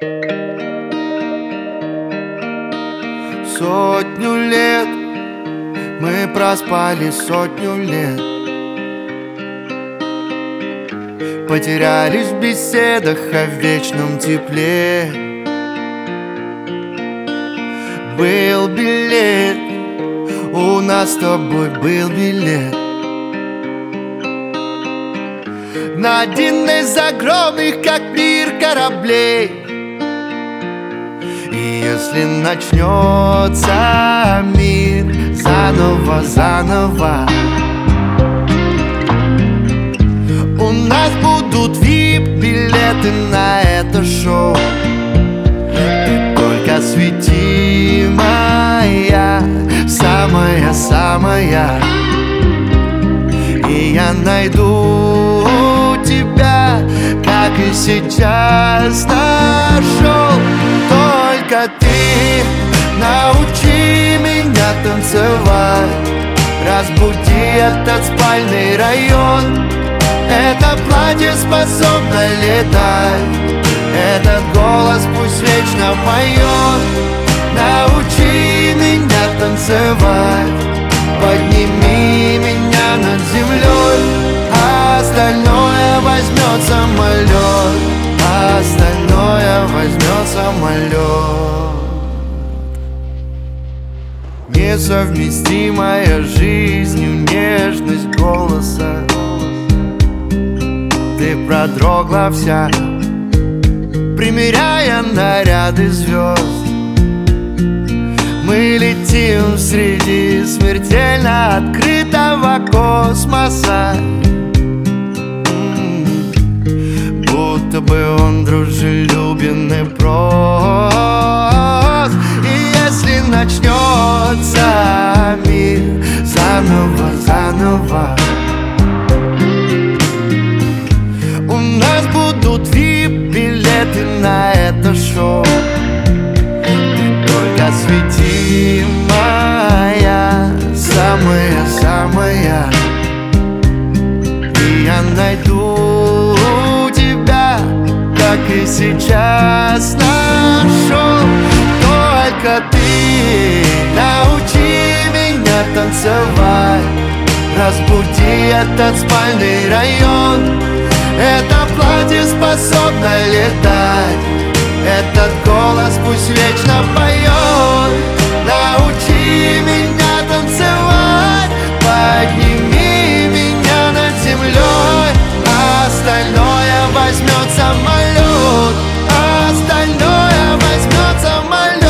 Сотню лет мы проспали, сотню лет потерялись в беседах о вечном тепле. Был билет, у нас с тобой был билет на один из огромных, как мир, кораблей. И если начнется мир заново, заново, у нас будут VIP-билеты на это шоу. Ты только свети, моя самая-самая, и я найду тебя, как и сейчас нашел. Только ты научи меня танцевать, разбуди этот спальный район. Это платье способно летать, этот голос пусть вечно поет. Научи меня танцевать, подними меня над землей, а остальное возьмет самолет, а остальное возьмет самолет. Несовместимая с жизнью нежность голоса. Ты продрогла вся, примеряя наряды звезд. Мы летим среди смертельно открытого космоса, будто бы он дружелюбен и прост. И если начнется мир заново, заново, у нас будут VIP-билеты на это шоу. Ты только свети, моя самая-самая, и я найду тебя, как и сейчас нашел. Только ты научи меня танцевать, разбуди этот спальный район. Это платье способно летать, этот голос пусть вечно поет. Научи меня танцевать, подними меня над землей, а остальное возьмет самолет, а остальное возьмет самолет.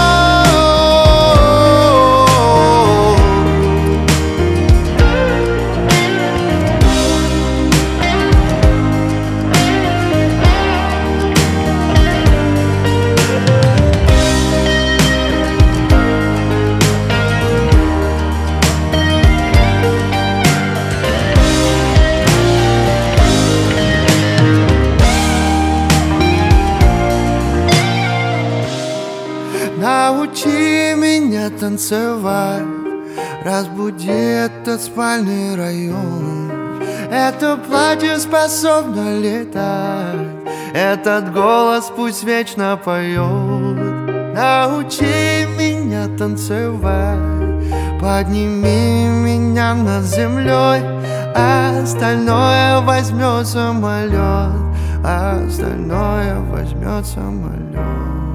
Научи меня танцевать, разбуди этот спальный район. Это платье способно летать, этот голос пусть вечно поет. Научи меня танцевать, подними меня над землей, а остальное возьмет самолет, а остальное возьмет самолет.